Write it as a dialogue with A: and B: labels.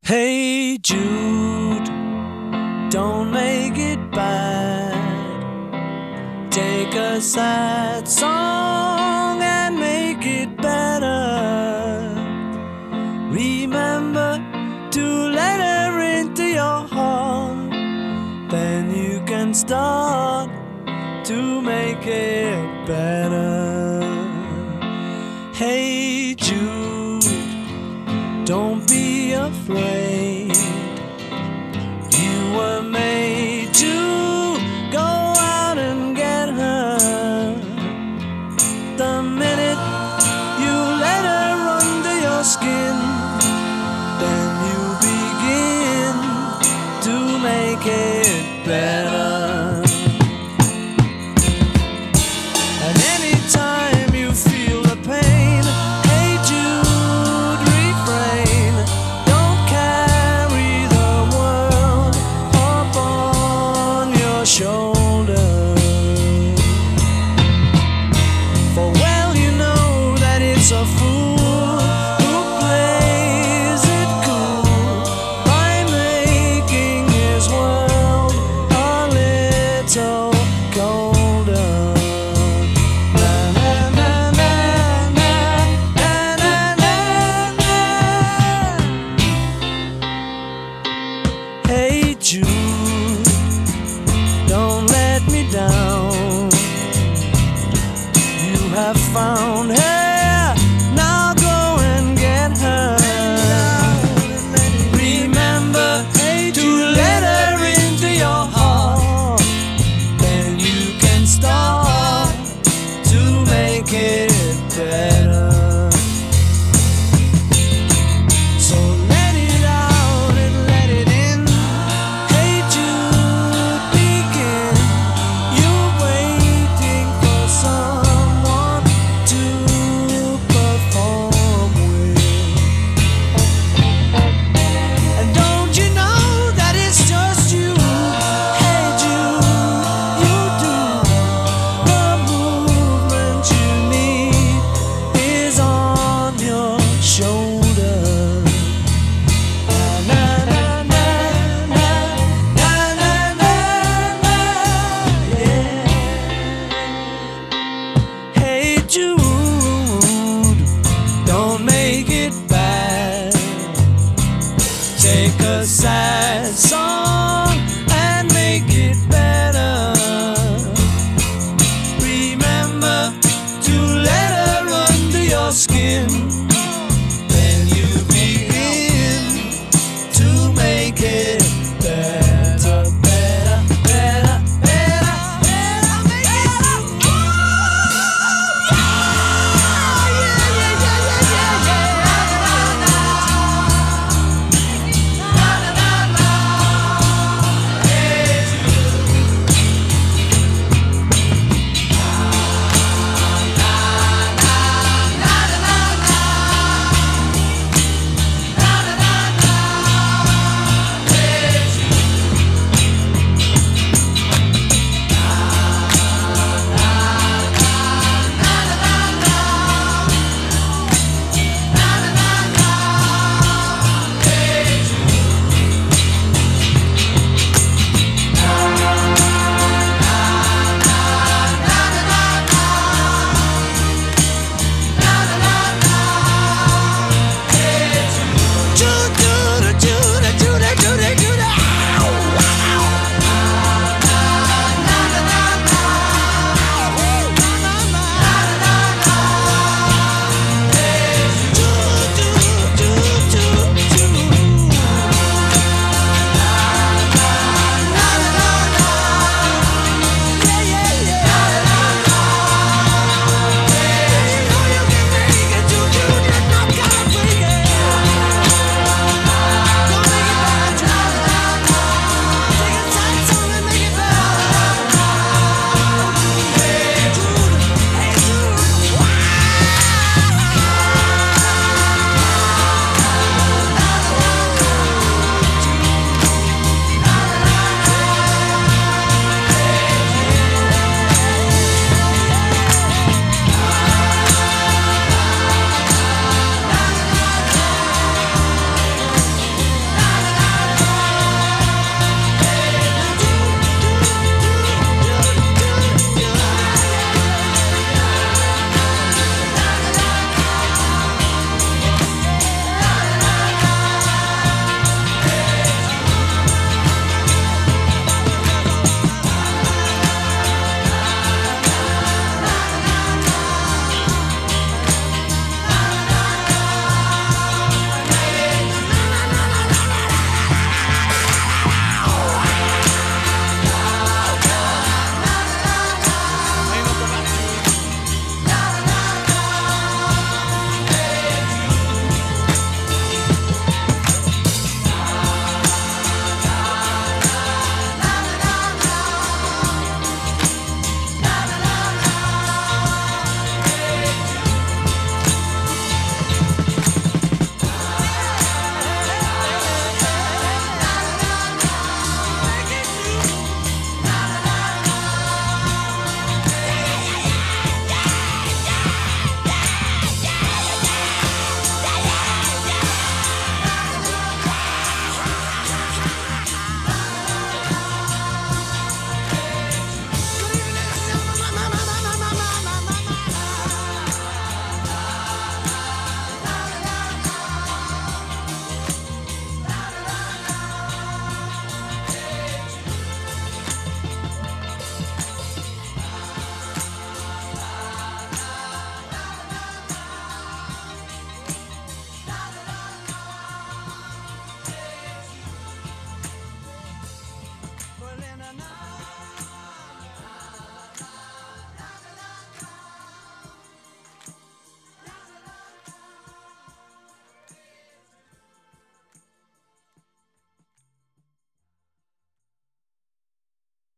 A: Hey Jude, don't make it bad. Take a sad song and make it better. Remember to let her into your heart. Then you can start to make it better. Hey Jude, don't be afraid. You were made to go out and get her. The minute you let her under your skin, then you begin to make it better. And anytime you feel the pain, hey Jude, refrain. Don't carry the world upon your shoulder. For well you know that it's a fool who plays it cool by making his world a little colder. Na na na na na na na na. Hey Jude, don't let me down. You have found her, now go and get her. Remember to let her into your heart. Then you can start to make it better. So let it out and let it in. Hey Jude, begin. You're waiting for someone to perform with. And don't you know that it's just you? Hey Jude, you do. The movement you need is on your shoulder. Na na na na na na na na, yeah. Hey Jude, don't make it bad. Take a sad song